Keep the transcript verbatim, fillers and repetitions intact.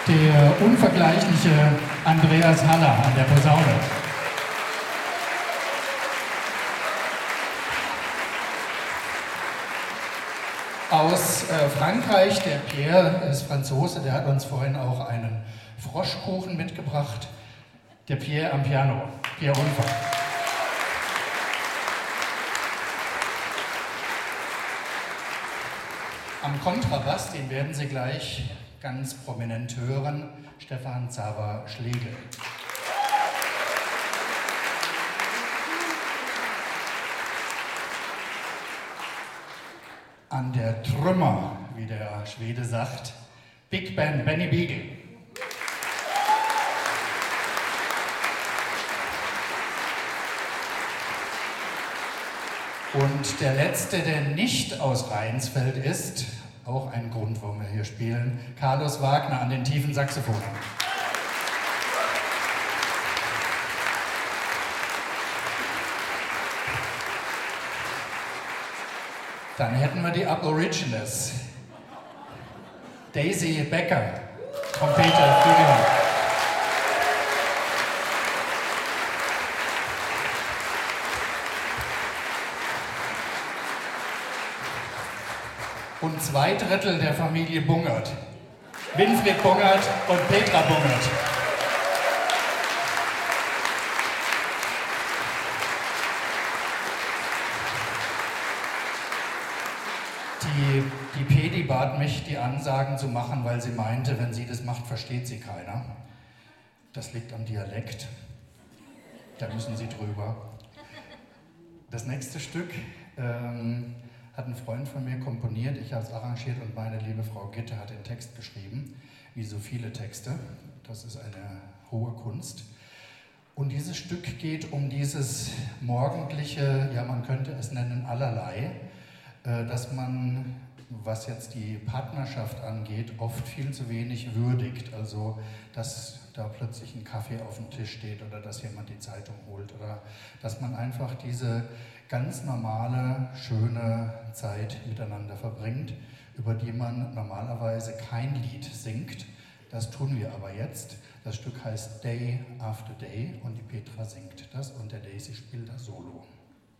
der unvergleichliche Andreas Haller an der Posaune. Aus äh, Frankreich, der Pierre ist Franzose, der hat uns vorhin auch einen Froschkuchen mitgebracht. Der Pierre am Piano, Pierre Unfall. Am Kontrabass, den werden Sie gleich ganz prominent hören, Stefan Xaver-Schlegel. An der Trümmer, wie der Schwede sagt, Big Band Benny Beagle. Und der letzte, der nicht aus Rheinsfeld ist, auch ein Grund, warum wir hier spielen, Carlos Wagner an den tiefen Saxophonen. Dann hätten wir die Aborigines. Daisy Becker, Trompete, Flügelhorn. Und zwei Drittel der Familie Bungert. Winfried Bungert und Petra Bungert. Die, die Pedi bat mich, die Ansagen zu machen, weil sie meinte, wenn sie das macht, versteht sie keiner. Das liegt am Dialekt. Da müssen Sie drüber. Das nächste Stück ähm, hat ein Freund von mir komponiert, ich habe es arrangiert und meine liebe Frau Gitte hat den Text geschrieben, wie so viele Texte. Das ist eine hohe Kunst. Und dieses Stück geht um dieses morgendliche, ja man könnte es nennen, Allerlei, dass man, was jetzt die Partnerschaft angeht, oft viel zu wenig würdigt. Also, dass da plötzlich ein Kaffee auf dem Tisch steht oder dass jemand die Zeitung holt oder dass man einfach diese ganz normale, schöne Zeit miteinander verbringt, über die man normalerweise kein Lied singt. Das tun wir aber jetzt. Das Stück heißt Day After Day und die Petra singt das und der Daisy spielt das Solo.